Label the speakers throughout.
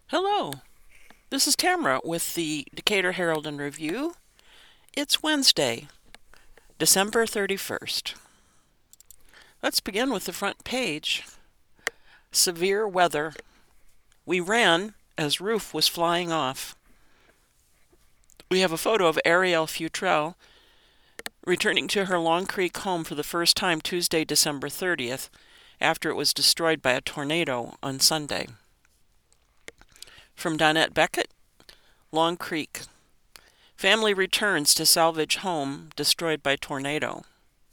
Speaker 1: Hello, this is Tamara with the Decatur Herald and Review. It's Wednesday, December 31st. Let's begin with the front page. Severe weather. We ran as roof was flying off. We have a photo of Ariel Futrell returning to her Long Creek home for the first time Tuesday, December 30th, after it was destroyed by a tornado on Sunday. From Donette Beckett, Long Creek. Family returns to salvage home destroyed by tornado.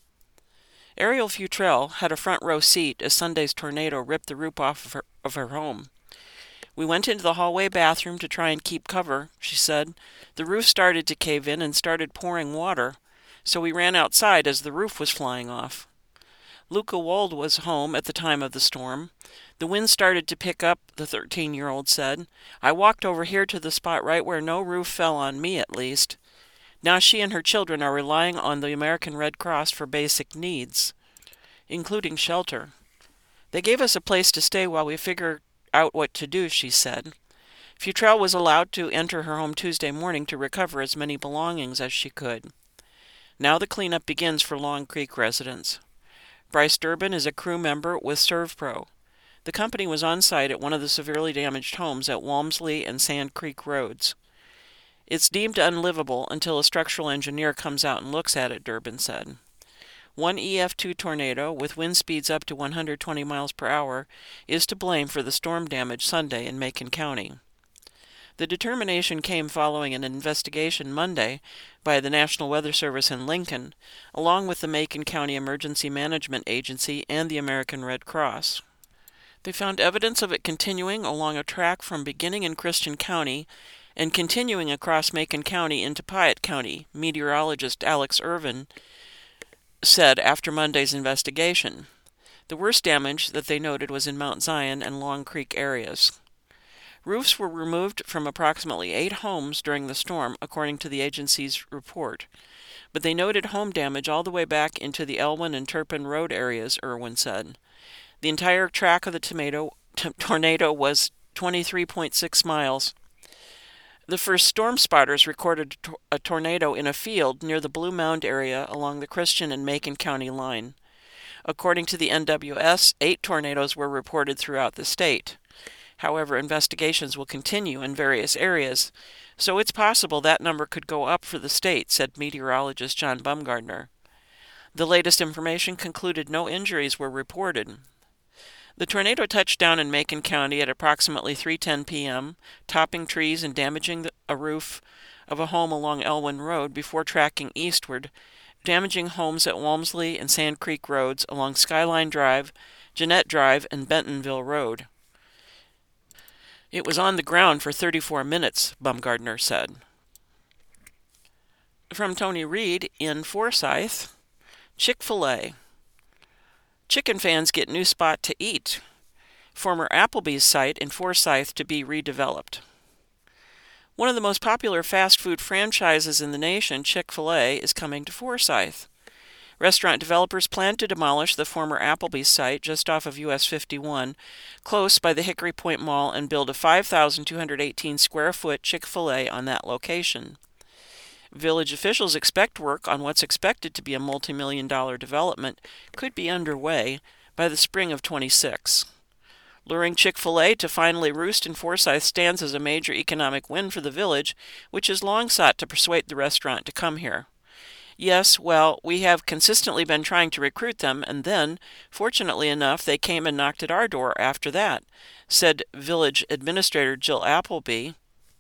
Speaker 1: Ariel Futrell had a front row seat as Sunday's tornado ripped the roof off of her home. We went into the hallway bathroom to try and keep cover, she said. The roof started to cave in and started pouring water, so we ran outside as the roof was flying off. Luca Wold was home at the time of the storm. The wind started to pick up, the 13-year-old said. I walked over here to the spot right where no roof fell on me, at least. Now she and her children are relying on the American Red Cross for basic needs, including shelter. They gave us a place to stay while we figure out what to do, she said. Futrell was allowed to enter her home Tuesday morning to recover as many belongings as she could. Now the cleanup begins for Long Creek residents. Bryce Durbin is a crew member with ServPro. The company was on site at one of the severely damaged homes at Walmsley and Sand Creek Roads. It's deemed unlivable until a structural engineer comes out and looks at it, Durbin said. One EF2 tornado, with wind speeds up to 120 miles per hour, is to blame for the storm damage Sunday in Macon County. The determination came following an investigation Monday by the National Weather Service in Lincoln, along with the Macon County Emergency Management Agency and the American Red Cross. They found evidence of it continuing along a track from beginning in Christian County and continuing across Macon County into Piatt County, meteorologist Alex Irvin said after Monday's investigation. The worst damage that they noted was in Mount Zion and Long Creek areas. Roofs were removed from approximately 8 homes during the storm, according to the agency's report. But they noted home damage all the way back into the Elwyn and Turpin Road areas, Irwin said. The entire track of the tornado was 23.6 miles. The first storm spotters recorded a tornado in a field near the Blue Mound area along the Christian and Macon County line. According to the NWS, 8 tornadoes were reported throughout the state. However, investigations will continue in various areas, so it's possible that number could go up for the state, said meteorologist John Bumgardner. The latest information concluded no injuries were reported. The tornado touched down in Macon County at approximately 3:10 p.m., topping trees and damaging a roof of a home along Elwyn Road before tracking eastward, damaging homes at Walmsley and Sand Creek Roads along Skyline Drive, Jeanette Drive, and Bentonville Road. It was on the ground for 34 minutes, Bumgardner said. From Tony Reed in Forsyth, Chick-fil-A. Chicken fans get new spot to eat. Former Applebee's site in Forsyth to be redeveloped. One of the most popular fast food franchises in the nation, Chick-fil-A, is coming to Forsyth. Restaurant developers plan to demolish the former Applebee's site just off of US 51, close by the Hickory Point Mall, and build a 5,218 square foot Chick-fil-A on that location. Village officials expect work on what's expected to be a multi-million-dollar development could be underway by the spring of 26. Luring Chick-fil-A to finally roost in Forsyth stands as a major economic win for the village, which has long sought to persuade the restaurant to come here. Yes, well, we have consistently been trying to recruit them, and then, fortunately enough, they came and knocked at our door after that, said Village Administrator Jill Appleby,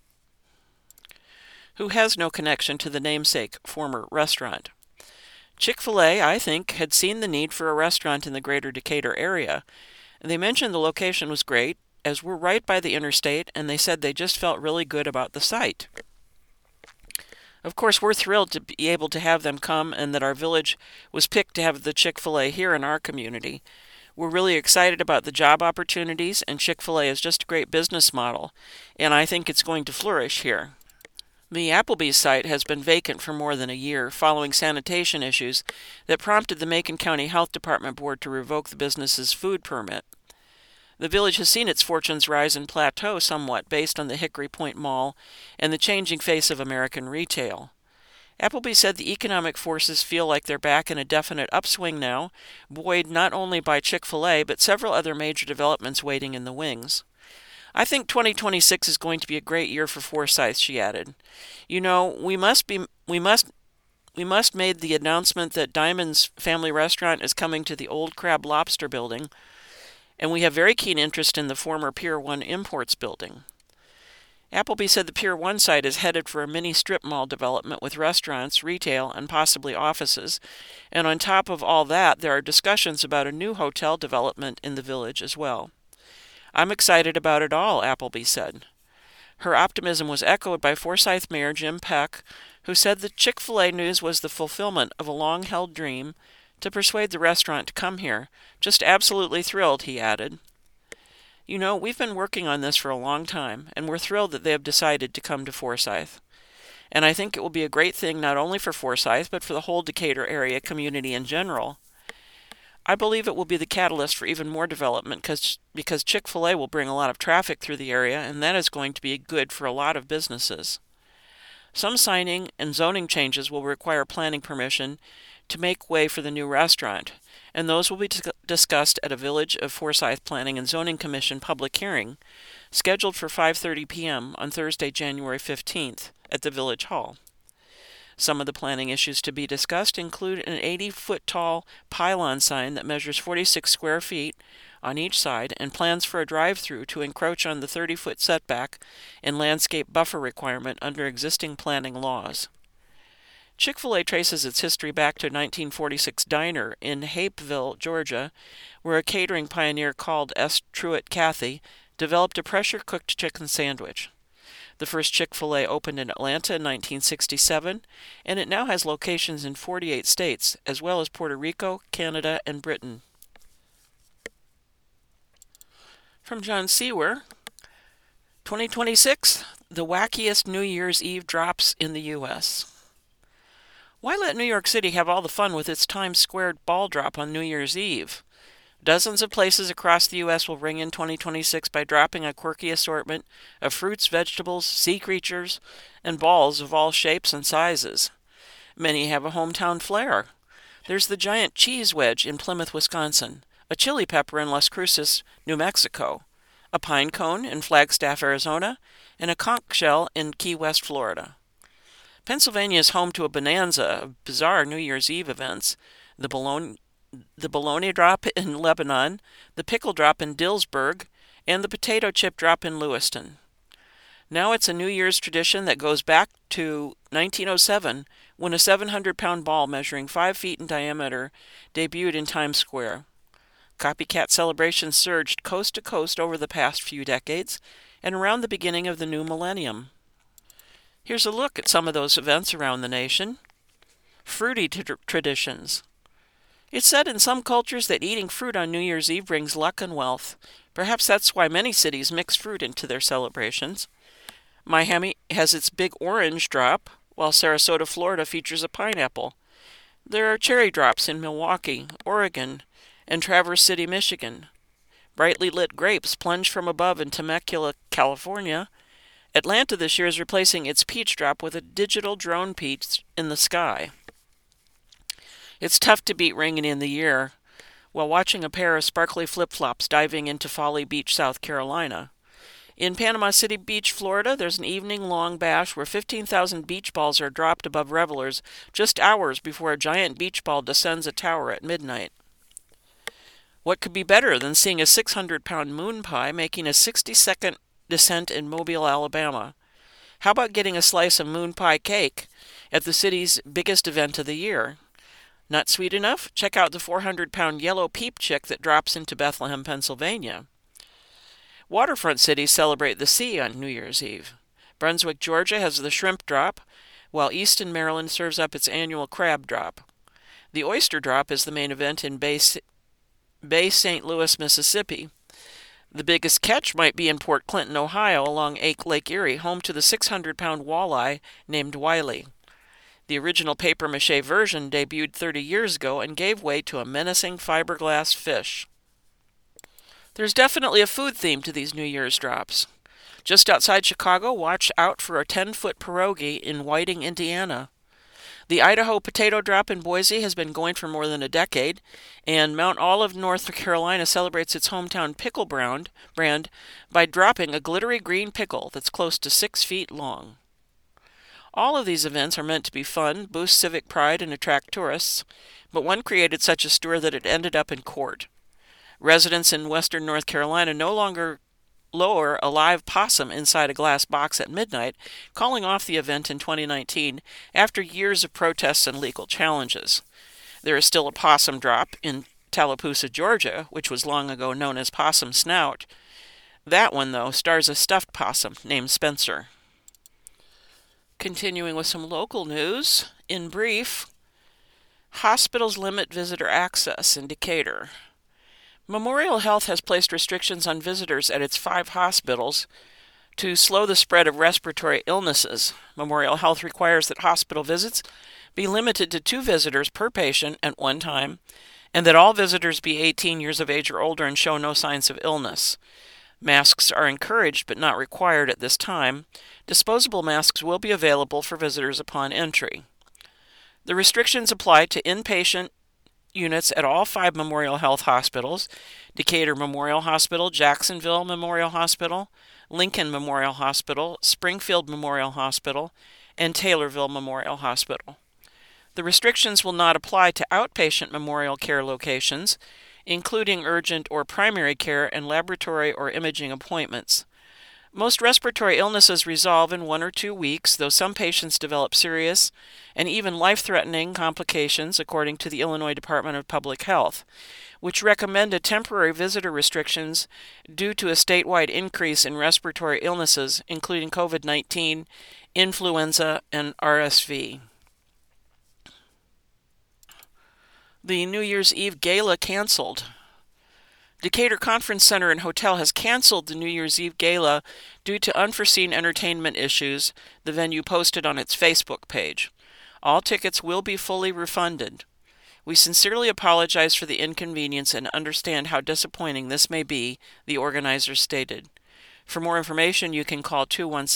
Speaker 1: who has no connection to the namesake former restaurant. Chick-fil-A, I think, had seen the need for a restaurant in the greater Decatur area. They mentioned the location was great, as we're right by the interstate, and they said they just felt really good about the site. Of course, we're thrilled to be able to have them come and that our village was picked to have the Chick-fil-A here in our community. We're really excited about the job opportunities, and Chick-fil-A is just a great business model, and I think it's going to flourish here. The Applebee's site has been vacant for more than a year following sanitation issues that prompted the Macon County Health Department Board to revoke the business's food permit. The village has seen its fortunes rise and plateau somewhat based on the Hickory Point Mall and the changing face of American retail. Appleby said the economic forces feel like they're back in a definite upswing now, buoyed not only by Chick-fil-A but several other major developments waiting in the wings. I think 2026 is going to be a great year for Forsyth, she added. You know, we must made the announcement that Diamond's Family Restaurant is coming to the old Crab Lobster building, and we have very keen interest in the former Pier 1 Imports building. Appleby said the Pier 1 site is headed for a mini strip mall development with restaurants, retail, and possibly offices, and on top of all that, there are discussions about a new hotel development in the village as well. I'm excited about it all, Appleby said. Her optimism was echoed by Forsyth Mayor Jim Peck, who said the Chick-fil-A news was the fulfillment of a long-held dream to persuade the restaurant to come here. Just absolutely thrilled, he added. You know, we've been working on this for a long time, and we're thrilled that they have decided to come to Forsyth. And I think it will be a great thing not only for Forsyth, but for the whole Decatur area community in general. I believe it will be the catalyst for even more development because Chick-fil-A will bring a lot of traffic through the area, and that is going to be good for a lot of businesses. Some signing and zoning changes will require planning permission to make way for the new restaurant, and those will be discussed at a Village of Forsyth Planning and Zoning Commission public hearing, scheduled for 5:30 p.m. on Thursday, January 15th, at the Village Hall. Some of the planning issues to be discussed include an 80-foot-tall pylon sign that measures 46 square feet on each side and plans for a drive-through to encroach on the 30-foot setback and landscape buffer requirement under existing planning laws. Chick-fil-A traces its history back to 1946 Diner in Hapeville, Georgia, where a catering pioneer called S. Truett Cathy developed a pressure-cooked chicken sandwich. The first Chick-fil-A opened in Atlanta in 1967, and it now has locations in 48 states, as well as Puerto Rico, Canada, and Britain. From John Sewer, 2026, the wackiest New Year's Eve drops in the U.S. Why let New York City have all the fun with its Times Square ball drop on New Year's Eve? Dozens of places across the U.S. will ring in 2026 by dropping a quirky assortment of fruits, vegetables, sea creatures, and balls of all shapes and sizes. Many have a hometown flair. There's the giant cheese wedge in Plymouth, Wisconsin, a chili pepper in Las Cruces, New Mexico, a pine cone in Flagstaff, Arizona, and a conch shell in Key West, Florida. Pennsylvania is home to a bonanza of bizarre New Year's Eve events: the bologna drop in Lebanon, the pickle drop in Dillsburg, and the potato chip drop in Lewiston. Now it's a New Year's tradition that goes back to 1907, when a 700-pound ball measuring 5 feet in diameter debuted in Times Square. Copycat celebrations surged coast to coast over the past few decades and around the beginning of the new millennium. Here's a look at some of those events around the nation. Fruity traditions. It's said in some cultures that eating fruit on New Year's Eve brings luck and wealth. Perhaps that's why many cities mix fruit into their celebrations. Miami has its big orange drop, while Sarasota, Florida features a pineapple. There are cherry drops in Milwaukee, Oregon, and Traverse City, Michigan. Brightly lit grapes plunge from above in Temecula, California. Atlanta this year is replacing its peach drop with a digital drone peach in the sky. It's tough to beat ringing in the year while watching a pair of sparkly flip-flops diving into Folly Beach, South Carolina. In Panama City Beach, Florida, there's an evening-long bash where 15,000 beach balls are dropped above revelers just hours before a giant beach ball descends a tower at midnight. What could be better than seeing a 600-pound moon pie making a 60-second descent in Mobile, Alabama? How about getting a slice of moon pie cake at the city's biggest event of the year? Not sweet enough? Check out the 400-pound yellow peep chick that drops into Bethlehem, Pennsylvania. Waterfront cities celebrate the sea on New Year's Eve. Brunswick, Georgia has the shrimp drop, while Easton, Maryland serves up its annual crab drop. The oyster drop is the main event in Bay St. Louis, Mississippi. The biggest catch might be in Port Clinton, Ohio, along Lake Erie, home to the 600-pound walleye named Wiley. The original papier-mâché version debuted 30 years ago and gave way to a menacing fiberglass fish. There's definitely a food theme to these New Year's drops. Just outside Chicago, watch out for a 10-foot pierogi in Whiting, Indiana. The Idaho potato drop in Boise has been going for more than a decade, and Mount Olive, North Carolina celebrates its hometown pickle brand by dropping a glittery green pickle that's close to 6 feet long. All of these events are meant to be fun, boost civic pride, and attract tourists, but one created such a stir that it ended up in court. Residents in western North Carolina no longer lower a live possum inside a glass box at midnight, calling off the event in 2019 after years of protests and legal challenges. There is still a possum drop in Tallapoosa, Georgia, which was long ago known as Possum Snout. That one, though, stars a stuffed possum named Spencer. Continuing with some local news, in brief, hospitals limit visitor access in Decatur. Memorial Health has placed restrictions on visitors at its 5 hospitals to slow the spread of respiratory illnesses. Memorial Health requires that hospital visits be limited to 2 visitors per patient at one time, and that all visitors be 18 years of age or older and show no signs of illness. Masks are encouraged but not required at this time. Disposable masks will be available for visitors upon entry. The restrictions apply to inpatient units at all 5 Memorial Health hospitals: Decatur Memorial Hospital, Jacksonville Memorial Hospital, Lincoln Memorial Hospital, Springfield Memorial Hospital, and Taylorville Memorial Hospital. The restrictions will not apply to outpatient memorial care locations, including urgent or primary care and laboratory or imaging appointments. Most respiratory illnesses resolve in 1 or 2 weeks, though some patients develop serious and even life-threatening complications, according to the Illinois Department of Public Health, which recommended temporary visitor restrictions due to a statewide increase in respiratory illnesses, including COVID-19, influenza, and RSV. The New Year's Eve Gala canceled. Decatur Conference Center and Hotel has canceled the New Year's Eve Gala due to unforeseen entertainment issues, the venue posted on its Facebook page. All tickets will be fully refunded. We sincerely apologize for the inconvenience and understand how disappointing this may be, the organizers stated. For more information, you can call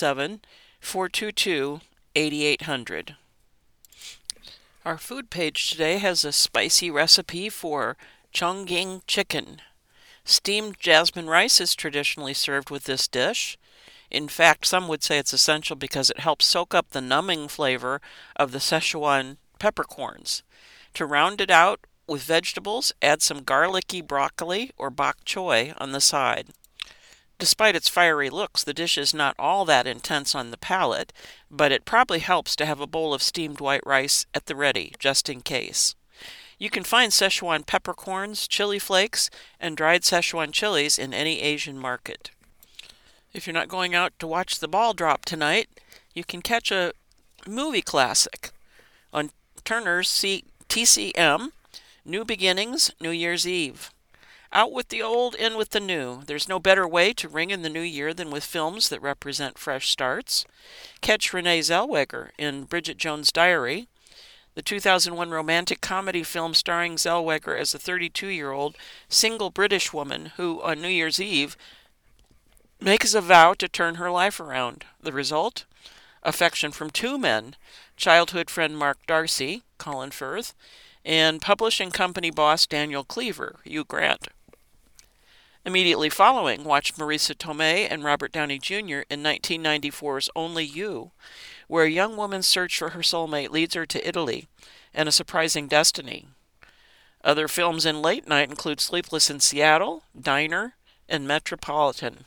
Speaker 1: 217-422-8800. Our food page today has a spicy recipe for Chongqing chicken. Steamed jasmine rice is traditionally served with this dish. In fact, some would say it's essential because it helps soak up the numbing flavor of the Szechuan peppercorns. To round it out with vegetables, add some garlicky broccoli or bok choy on the side. Despite its fiery looks, the dish is not all that intense on the palate, but it probably helps to have a bowl of steamed white rice at the ready, just in case. You can find Szechuan peppercorns, chili flakes, and dried Szechuan chilies in any Asian market. If you're not going out to watch the ball drop tonight, you can catch a movie classic on Turner's TCM, New Beginnings, New Year's Eve. Out with the old, in with the new. There's no better way to ring in the new year than with films that represent fresh starts. Catch Renee Zellweger in Bridget Jones' Diary, the 2001 romantic comedy film starring Zellweger as a 32-year-old single British woman who, on New Year's Eve, makes a vow to turn her life around. The result? Affection from 2 men, childhood friend Mark Darcy, Colin Firth, and publishing company boss Daniel Cleaver, Hugh Grant. Immediately following, watch Marisa Tomei and Robert Downey Jr. in 1994's Only You, where a young woman's search for her soulmate leads her to Italy and a surprising destiny. Other films in late night include Sleepless in Seattle, Diner, and Metropolitan.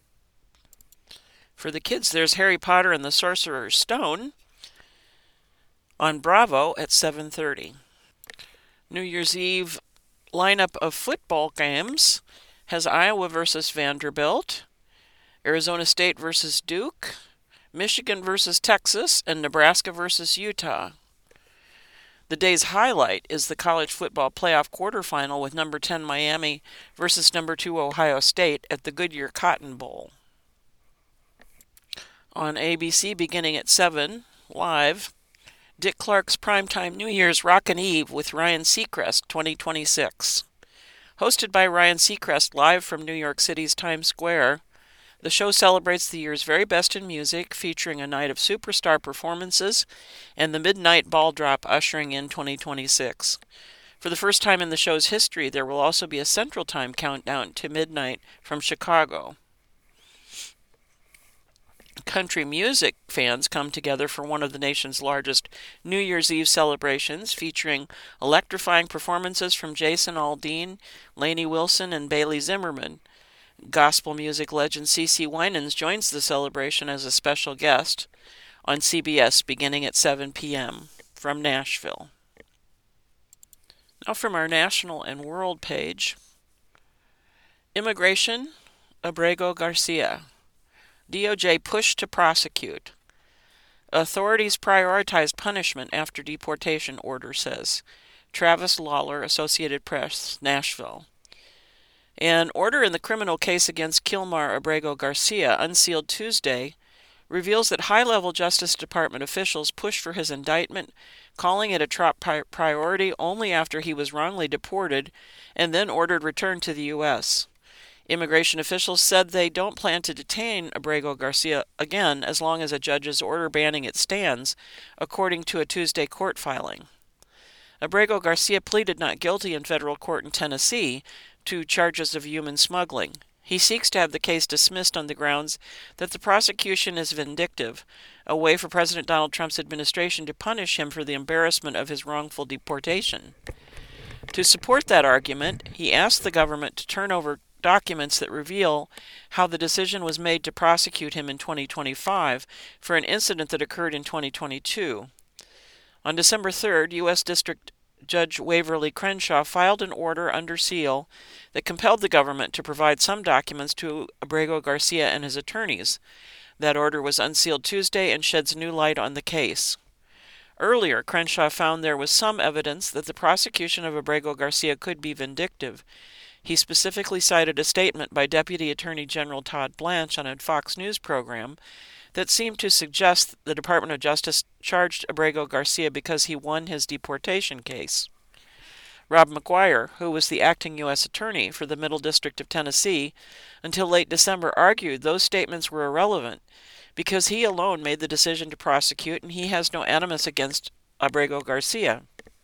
Speaker 1: For the kids, there's Harry Potter and the Sorcerer's Stone on Bravo at 7:30. New Year's Eve lineup of football games has Iowa versus Vanderbilt, Arizona State versus Duke, Michigan versus Texas, and Nebraska versus Utah. The day's highlight is the college football playoff quarterfinal with number 10 Miami versus number 2 Ohio State at the Goodyear Cotton Bowl. On ABC beginning at 7, live, Dick Clark's primetime New Year's Rockin' Eve with Ryan Seacrest 2026. Hosted by Ryan Seacrest live from New York City's Times Square, the show celebrates the year's very best in music, featuring a night of superstar performances and the midnight ball drop ushering in 2026. For the first time in the show's history, there will also be a Central Time countdown to midnight from Chicago. Country music fans come together for one of the nation's largest New Year's Eve celebrations, featuring electrifying performances from Jason Aldean, Lainey Wilson, and Bailey Zimmerman. Gospel music legend CeCe Winans joins the celebration as a special guest on CBS beginning at 7 p.m. from Nashville. Now from our national and world page. Immigration, Abrego Garcia. DOJ pushed to prosecute. Authorities prioritized punishment after deportation order, says Travis Lawler, Associated Press, Nashville. An order in the criminal case against Kilmar Abrego Garcia, unsealed Tuesday, reveals that high-level Justice Department officials pushed for his indictment, calling it a top priority only after he was wrongly deported and then ordered returned to the U.S. Immigration officials said they don't plan to detain Abrego Garcia again as long as a judge's order banning it stands, according to a Tuesday court filing. Abrego Garcia pleaded not guilty in federal court in Tennessee to charges of human smuggling. He seeks to have the case dismissed on the grounds that the prosecution is vindictive, a way for President Donald Trump's administration to punish him for the embarrassment of his wrongful deportation. To support that argument, he asked the government to turn over documents that reveal how the decision was made to prosecute him in 2025 for an incident that occurred in 2022. On December 3rd, U.S. District Judge Waverly Crenshaw filed an order under seal that compelled the government to provide some documents to Abrego Garcia and his attorneys. That order was unsealed Tuesday and sheds new light on the case. Earlier, Crenshaw found there was some evidence that the prosecution of Abrego Garcia could be vindictive. He specifically cited a statement by Deputy Attorney General Todd Blanche on a Fox News program that seemed to suggest the Department of Justice charged Abrego Garcia because he won his deportation case. Rob McGuire, who was the acting U.S. Attorney for the Middle District of Tennessee until late December, argued those statements were irrelevant because he alone made the decision to prosecute and he has no animus against Abrego Garcia.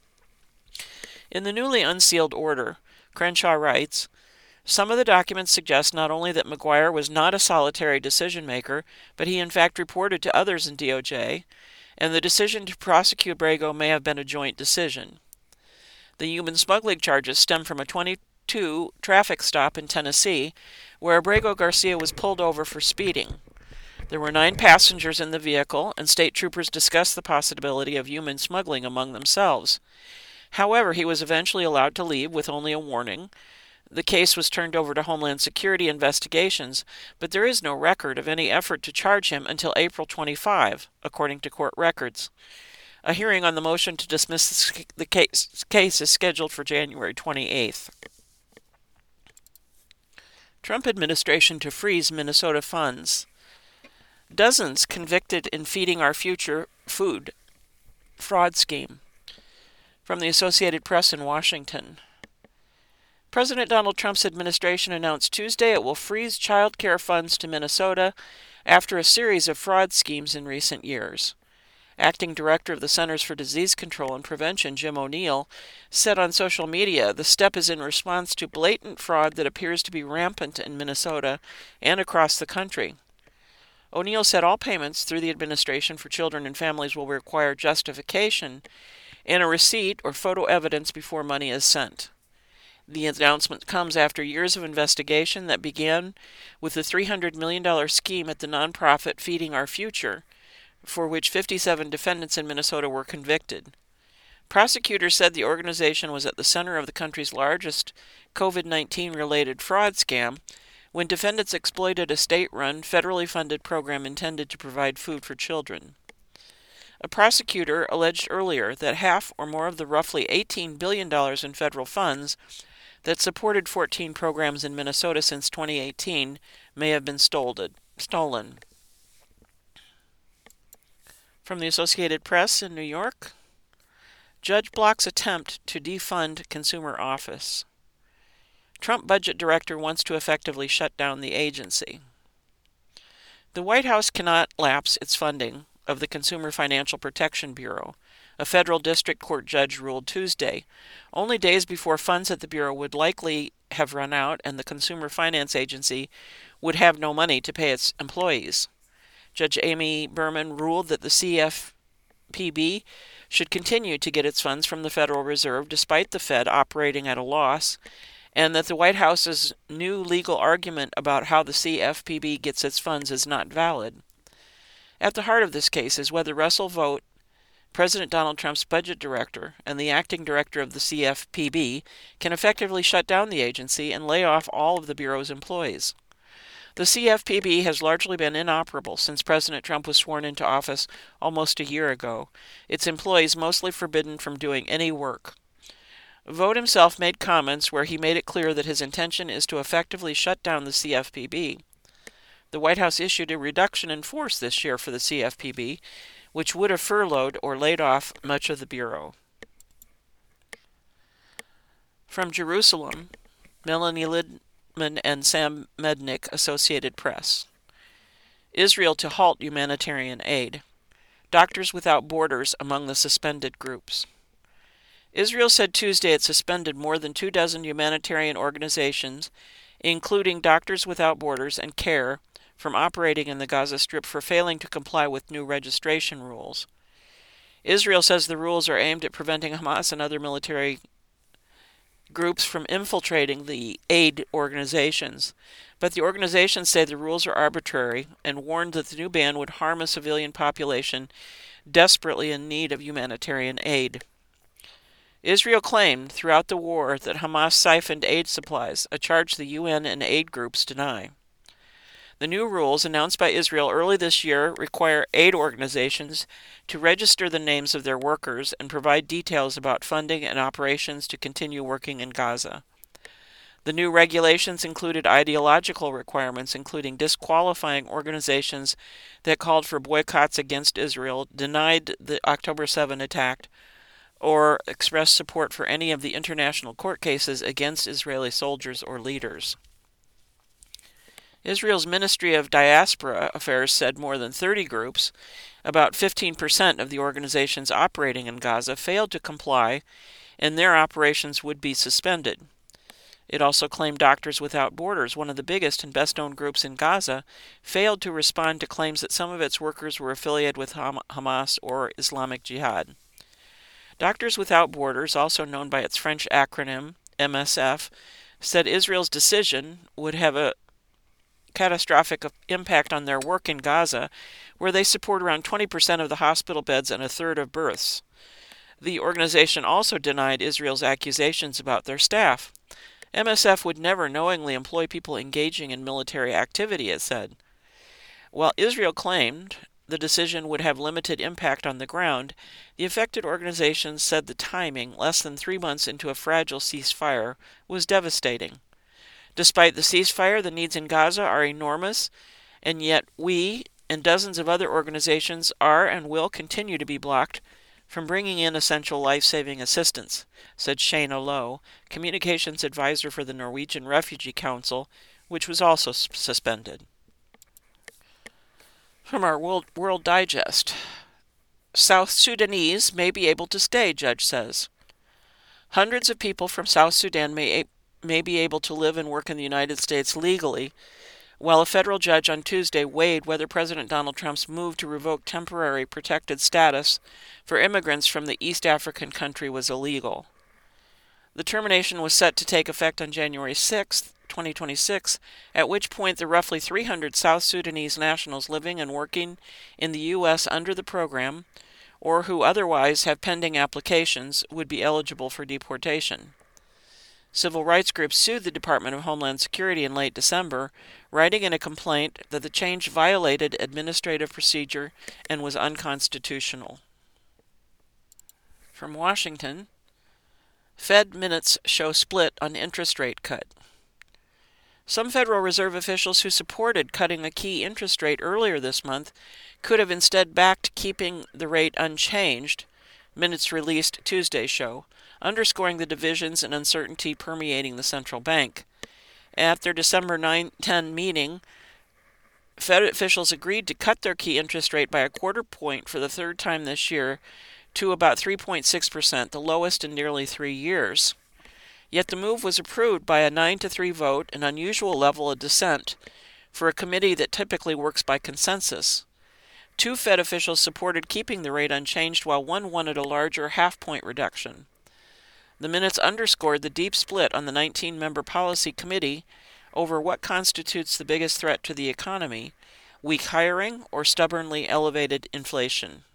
Speaker 1: In the newly unsealed order, Crenshaw writes, some of the documents suggest not only that McGuire was not a solitary decision-maker, but he in fact reported to others in DOJ, and the decision to prosecute Abrego may have been a joint decision. The human smuggling charges stem from a 22 traffic stop in Tennessee, where Abrego Garcia was pulled over for speeding. There were 9 passengers in the vehicle, and state troopers discussed the possibility of human smuggling among themselves. However, he was eventually allowed to leave with only a warning. The case was turned over to Homeland Security investigations, but there is no record of any effort to charge him until April 25, according to court records. A hearing on the motion to dismiss the case is scheduled for January 28th. Trump administration to freeze Minnesota funds. Dozens convicted in Feeding Our Future food fraud scheme. From the Associated Press in Washington. President Donald Trump's administration announced Tuesday it will freeze child care funds to Minnesota after a series of fraud schemes in recent years. Acting Director of the Centers for Disease Control and Prevention, Jim O'Neill, said on social media the step is in response to blatant fraud that appears to be rampant in Minnesota and across the country. O'Neill said all payments through the administration for children and families will require justification and a receipt or photo evidence before money is sent. The announcement comes after years of investigation that began with the $300 million scheme at the nonprofit Feeding Our Future, for which 57 defendants in Minnesota were convicted. Prosecutors said the organization was at the center of the country's largest COVID-19-related fraud scam when defendants exploited a state-run, federally funded program intended to provide food for children. A prosecutor alleged earlier that half or more of the roughly $18 billion in federal funds that supported 14 programs in Minnesota since 2018 may have been stolen. From the Associated Press in New York, judge blocks attempt to defund consumer office. Trump budget director wants to effectively shut down the agency. The White House cannot lapse its funding of the Consumer Financial Protection Bureau, a federal district court judge ruled Tuesday, only days before funds at the bureau would likely have run out and the Consumer Finance Agency would have no money to pay its employees. Judge Amy Berman ruled that the CFPB should continue to get its funds from the Federal Reserve despite the Fed operating at a loss, and that the White House's new legal argument about how the CFPB gets its funds is not valid. At the heart of this case is whether Russell Vought, President Donald Trump's budget director and the acting director of the CFPB, can effectively shut down the agency and lay off all of the Bureau's employees. The CFPB has largely been inoperable since President Trump was sworn into office almost a year ago, its employees mostly forbidden from doing any work. Vought himself made comments where he made it clear that his intention is to effectively shut down the CFPB. The White House issued a reduction in force this year for the CFPB, which would have furloughed or laid off much of the Bureau. From Jerusalem, Melanie Lidman and Sam Mednick, Associated Press. Israel to halt humanitarian aid. Doctors Without Borders among the suspended groups. Israel said Tuesday it suspended more than 24 humanitarian organizations, including Doctors Without Borders and CARE, from operating in the Gaza Strip for failing to comply with new registration rules. Israel says the rules are aimed at preventing Hamas and other military groups from infiltrating the aid organizations, but the organizations say the rules are arbitrary and warned that the new ban would harm a civilian population desperately in need of humanitarian aid. Israel claimed throughout the war that Hamas siphoned aid supplies, a charge the UN and aid groups deny. The new rules, announced by Israel early this year, require aid organizations to register the names of their workers and provide details about funding and operations to continue working in Gaza. The new regulations included ideological requirements, including disqualifying organizations that called for boycotts against Israel, denied the October 7 attack, or expressed support for any of the international court cases against Israeli soldiers or leaders. Israel's Ministry of Diaspora Affairs said more than 30 groups, about 15% of the organizations operating in Gaza, failed to comply, and their operations would be suspended. It also claimed Doctors Without Borders, one of the biggest and best-known groups in Gaza, failed to respond to claims that some of its workers were affiliated with Hamas or Islamic Jihad. Doctors Without Borders, also known by its French acronym MSF, said Israel's decision would have a catastrophic impact on their work in Gaza, where they support around 20% of the hospital beds and a third of births. The organization also denied Israel's accusations about their staff. MSF would never knowingly employ people engaging in military activity, it said. While Israel claimed the decision would have limited impact on the ground, the affected organizations said the timing, less than 3 months into a fragile ceasefire, was devastating. Despite the ceasefire, the needs in Gaza are enormous, and yet we and dozens of other organizations are and will continue to be blocked from bringing in essential life-saving assistance, said Shane O'Lough, communications advisor for the Norwegian Refugee Council, which was also suspended. From our World Digest. South Sudanese may be able to stay, judge says. Hundreds of people from South Sudan may be able to live and work in the United States legally, while a federal judge on Tuesday weighed whether President Donald Trump's move to revoke temporary protected status for immigrants from the East African country was illegal. The termination was set to take effect on January 6, 2026, at which point the roughly 300 South Sudanese nationals living and working in the U.S. under the program, or who otherwise have pending applications, would be eligible for deportation. Civil rights groups sued the Department of Homeland Security in late December, writing in a complaint that the change violated administrative procedure and was unconstitutional. From Washington, Fed minutes show split on interest rate cut. Some Federal Reserve officials who supported cutting a key interest rate earlier this month could have instead backed keeping the rate unchanged, minutes released Tuesday show, underscoring the divisions and uncertainty permeating the central bank. At their December 9-10 meeting, Fed officials agreed to cut their key interest rate by a quarter point for the third time this year to about 3.6%, the lowest in nearly 3 years. Yet the move was approved by a 9-3 vote, an unusual level of dissent for a committee that typically works by consensus. 2 Fed officials supported keeping the rate unchanged, while one wanted a larger half-point reduction. The minutes underscored the deep split on the 19-member policy committee over what constitutes the biggest threat to the economy: weak hiring or stubbornly elevated inflation.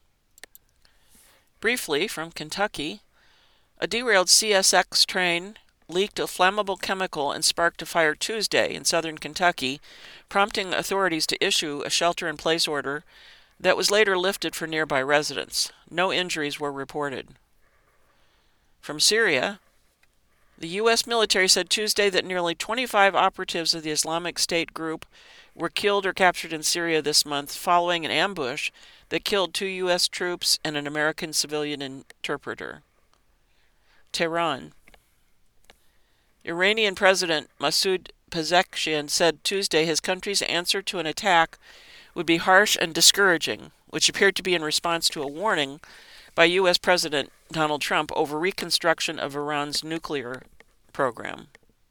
Speaker 1: Briefly, from Kentucky, a derailed CSX train leaked a flammable chemical and sparked a fire Tuesday in southern Kentucky, prompting authorities to issue a shelter-in-place order that was later lifted for nearby residents. No injuries were reported. From Syria, the U.S. military said Tuesday that nearly 25 operatives of the Islamic State group were killed or captured in Syria this month following an ambush that killed 2 U.S. troops and an American civilian interpreter. Tehran. Iranian President Masoud Pezeshkian said Tuesday his country's answer to an attack would be harsh and discouraging, which appeared to be in response to a warning by U.S. President Donald Trump over reconstruction of Iran's nuclear program.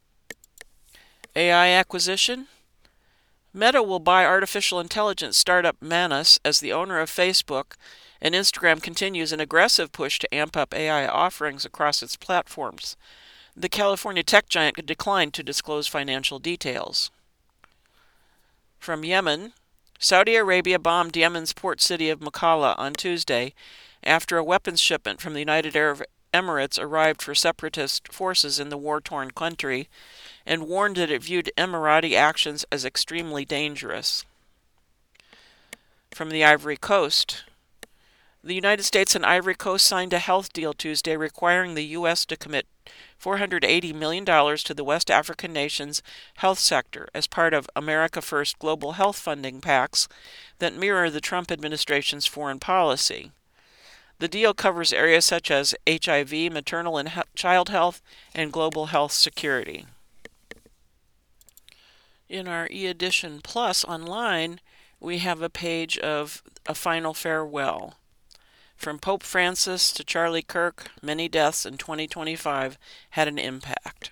Speaker 1: AI acquisition. Meta will buy artificial intelligence startup Manus as the owner of Facebook, and Instagram continues an aggressive push to amp up AI offerings across its platforms. The California tech giant declined to disclose financial details. From Yemen, Saudi Arabia bombed Yemen's port city of Mukalla on Tuesday after a weapons shipment from the United Arab Emirates arrived for separatist forces in the war-torn country, and warned that it viewed Emirati actions as extremely dangerous. From the Ivory Coast, the United States and Ivory Coast signed a health deal Tuesday requiring the U.S. to commit $480 million to the West African nation's health sector as part of America First global health funding pacts that mirror the Trump administration's foreign policy. The deal covers areas such as HIV, maternal and child health, and global health security. In our eEdition Plus online, we have a page of a final farewell. From Pope Francis to Charlie Kirk, many deaths in 2025 had an impact.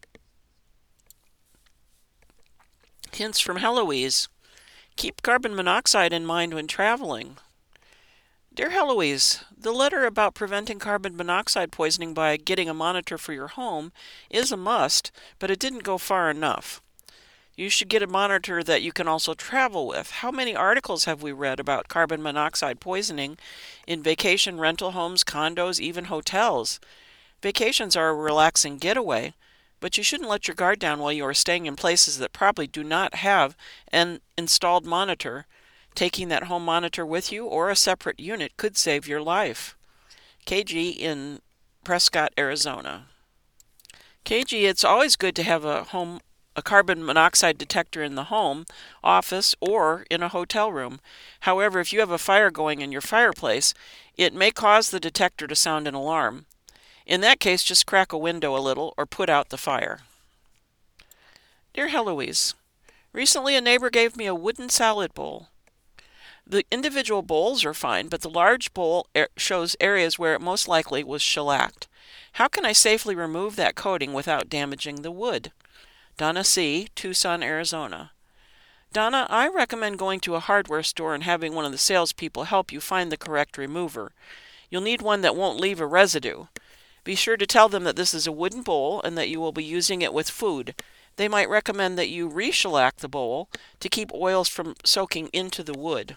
Speaker 1: Hints from Heloise. Keep carbon monoxide in mind when traveling. Dear Heloise, the letter about preventing carbon monoxide poisoning by getting a monitor for your home is a must, but it didn't go far enough. You should get a monitor that you can also travel with. How many articles have we read about carbon monoxide poisoning in vacation rental homes, condos, even hotels? Vacations are a relaxing getaway, but you shouldn't let your guard down while you are staying in places that probably do not have an installed monitor. Taking that home monitor with you or a separate unit could save your life. KG in Prescott, Arizona. KG, it's always good to have a carbon monoxide detector in the home, office, or in a hotel room. However, if you have a fire going in your fireplace, it may cause the detector to sound an alarm. In that case, just crack a window a little or put out the fire. Dear Heloise, recently a neighbor gave me a wooden salad bowl. The individual bowls are fine, but the large bowl shows areas where it most likely was shellacked. How can I safely remove that coating without damaging the wood? Donna C., Tucson, Arizona. Donna, I recommend going to a hardware store and having one of the salespeople help you find the correct remover. You'll need one that won't leave a residue. Be sure to tell them that this is a wooden bowl and that you will be using it with food. They might recommend that you re-shellac the bowl to keep oils from soaking into the wood.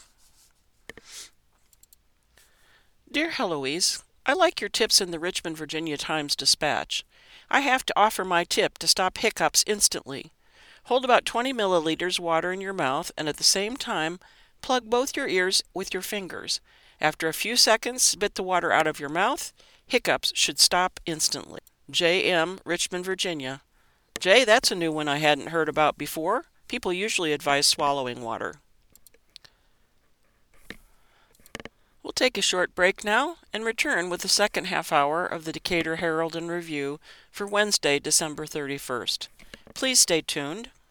Speaker 1: Dear Heloise, I like your tips in the Richmond, Virginia Times-Dispatch. I have to offer my tip to stop hiccups instantly. Hold about 20 milliliters water in your mouth and at the same time plug both your ears with your fingers. After a few seconds, spit the water out of your mouth. Hiccups should stop instantly. J.M., Richmond, Virginia. Jay, that's a new one I hadn't heard about before. People usually advise swallowing water. We'll take a short break now and return with the second half hour of the Decatur Herald and Review for Wednesday, December 31st. Please stay tuned.